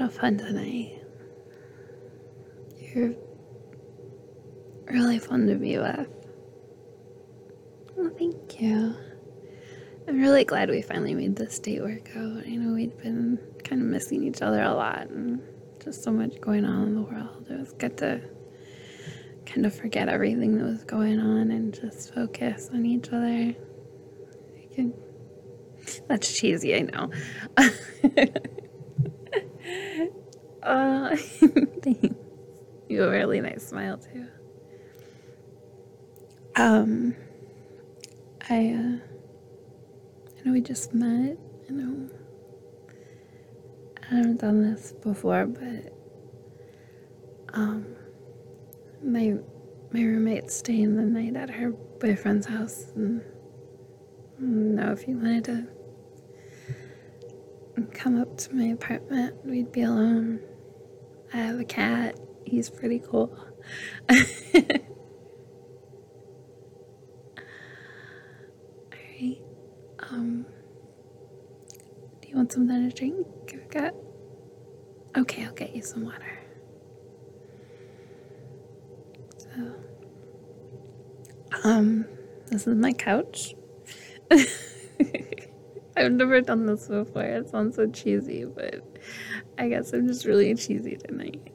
have fun tonight. You're really fun to be with. Well, thank you. I'm really glad we finally made this date work out. I know we'd been kind of missing each other a lot and just so much going on in the world. It was good to kind of forget everything that was going on and just focus on each other. That's cheesy, I know. Thanks. You have a really nice smile too. I know we just met. I know I haven't done this before, but my roommate's staying the night at her boyfriend's house, and I don't know if you wanted to come up to my apartment. We'd be alone. I have a cat. He's pretty cool. Alright. Do you want something to drink? Okay, I'll get you some water. So, this is my couch. I've never done this before. It sounds so cheesy, but I guess I'm just really cheesy tonight.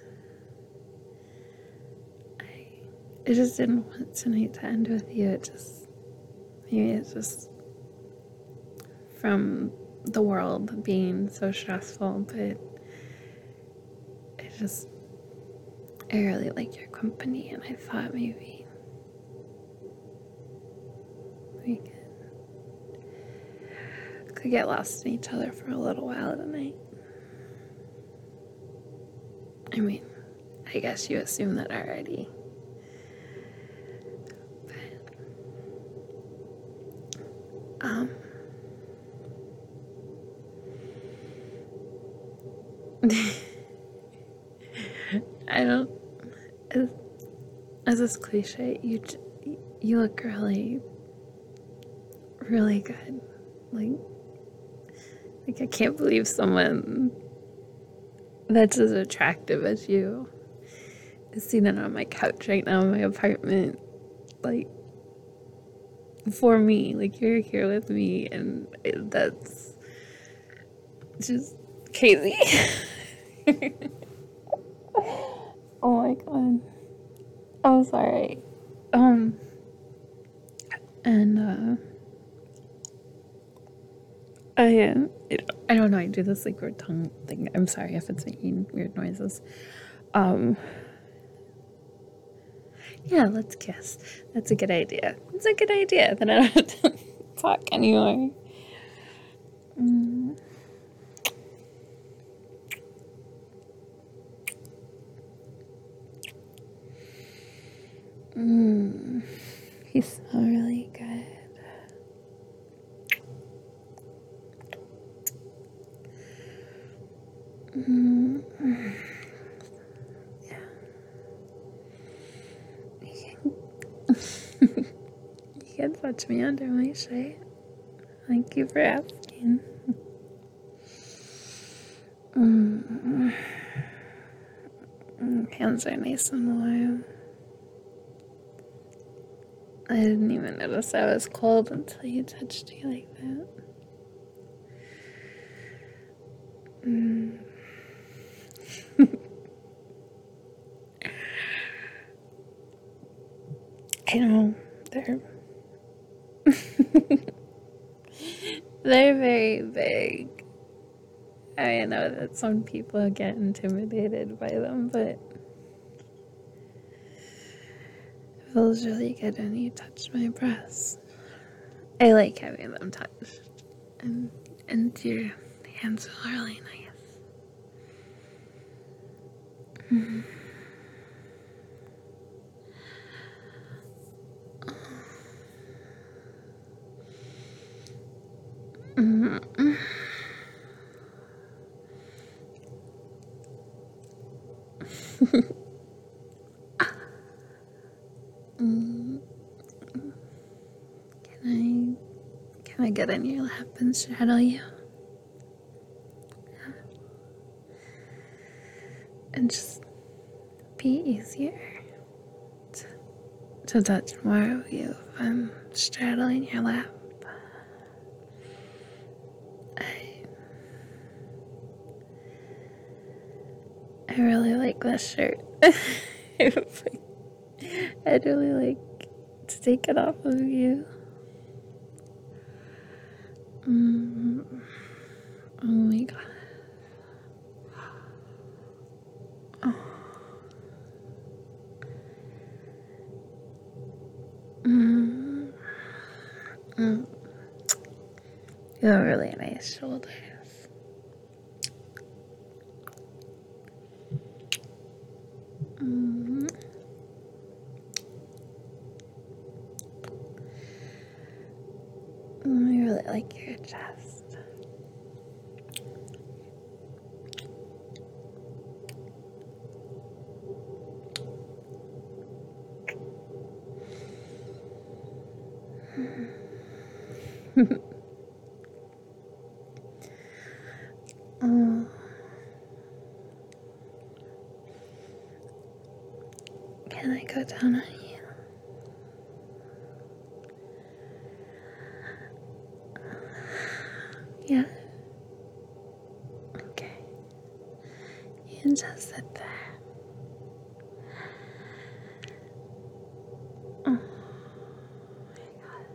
I just didn't want tonight to end with you. Maybe it's just from the world being so stressful, but I really like your company, and I thought maybe we could get lost in each other for a little while tonight. I mean, I guess you assume that already. I don't. As this cliche, you look really, really good. Like I can't believe someone that's as attractive as you is sitting on my couch right now in my apartment. Like, for me, like you're here with me, and that's just crazy. Oh my god. I'm sorry. And I don't know, I do this like weird tongue thing. I'm sorry if it's making weird noises. Yeah, let's kiss. That's a good idea. It's a good idea. Then I don't have to talk anymore. You smell really good. Yeah. You can touch me under my shirt. Thank you for asking. Hands are nice and warm. I didn't even notice I was cold until you touched me like that. I know, they're very big. I know that some people get intimidated by them, but it feels really good when you touch my breasts. I like having them touched, and your hands feel really nice. Can I get in your lap and straddle you? just be easier to touch more of you if I'm straddling your lap. I really like this shirt. I'd really like to take it off of you. Oh my god. Oh. You have really nice shoulders. I really like your chest. Oh. Can I go down on you? Yeah. Okay. You can just sit there. Oh my god.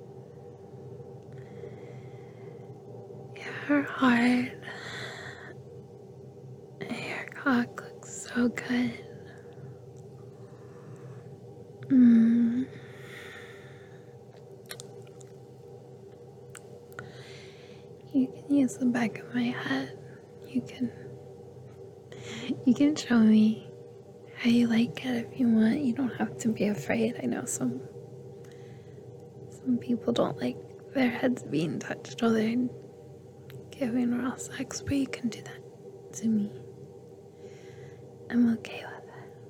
Your heart, your cock looks so good. You can use the back of my head. You can show me how you like it if you want. You don't have to be afraid. I know some people don't like their heads being touched while they're giving raw sex, but you can do that to me. I'm okay with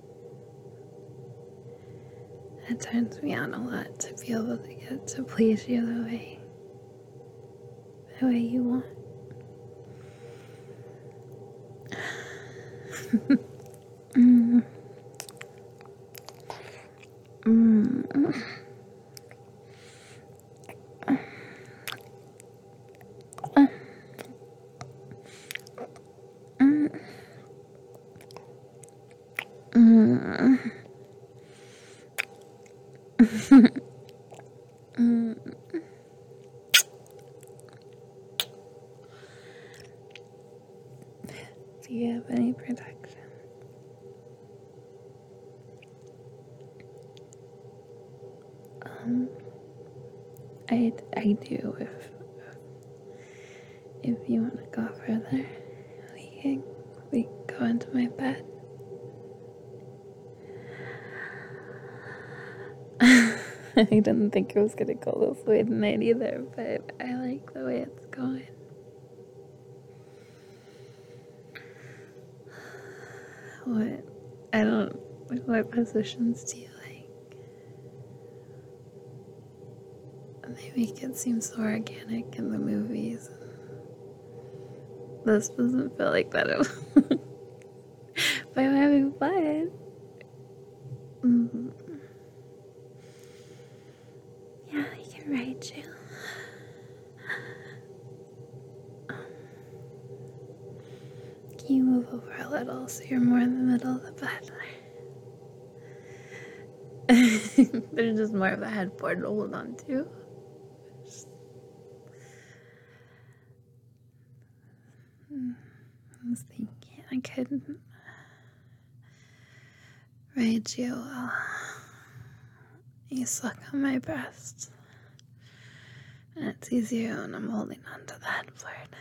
it. It turns me on a lot to be able to get to please you the way you want. Do you have any protection? I do. If you want to go further, we can go into my bed. I didn't think it was gonna go this way tonight either, but I like the way it's going. What positions do you like? They make it seem so organic in the movies. This doesn't feel like that at all. But I'm having fun. Yeah, I can ride you. Can you move over a little so you're more in the middle of the bed? There's just more of a headboard to hold on to. I was thinking I could ride you while you suck on my breast. And it's easier when I'm holding onto the headboard.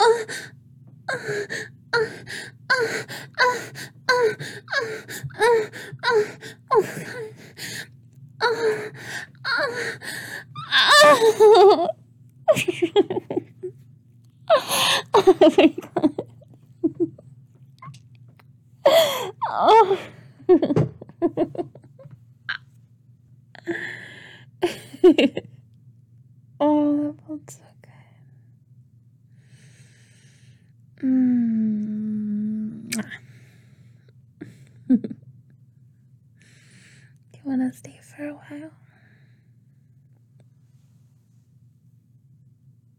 Oh my god. Oh. Oh, that felt so good. Do you want to stay for a while?